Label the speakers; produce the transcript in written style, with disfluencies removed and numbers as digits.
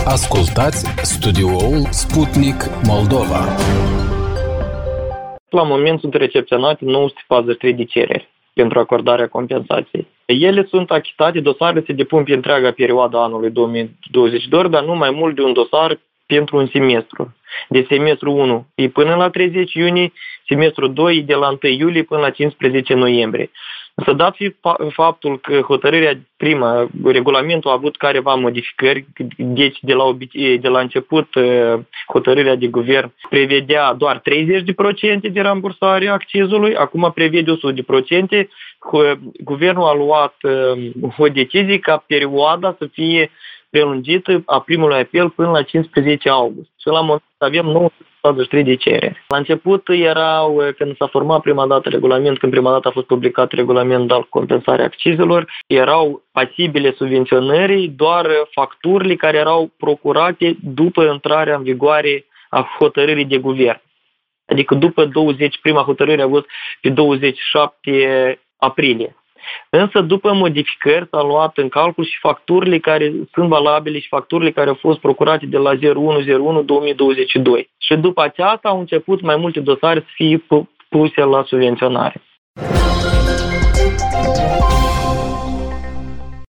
Speaker 1: Ascultați studioul Sputnik Moldova.
Speaker 2: La moment sunt recepționate 943 de cereri pentru acordarea compensației. Ele sunt achitate, dosarele se depun pe întreaga perioadă anului 2022, dar nu mai mult de un dosar pentru un semestru. De semestru 1 e până la 30 iunie, semestru 2 e de la 1 iulie până la 15 noiembrie. Însă dat fi faptul că hotărârea prima, regulamentul a avut careva modificări, deci de la început hotărârea de guvern prevedea doar 30% de rambursare a accizului, acum prevede 100%. Guvernul a luat o decizie ca perioada să fie prelungită a primului apel până la 15 august. Și la moment avem 943 de cereri. La început erau, când s-a format prima dată regulament, când prima dată a fost publicat regulamentul al compensării accizelor, erau pasibile subvenționării doar facturile care erau procurate după intrarea în vigoare a hotărârii de guvern. Adică după 20, prima hotărâre a fost pe 27 aprilie. Însă după modificări s-a luat în calcul și facturile care sunt valabile și facturile care au fost procurate de la 01/01/2022. Și după aceasta au început mai multe dosare să fie puse la subvenționare.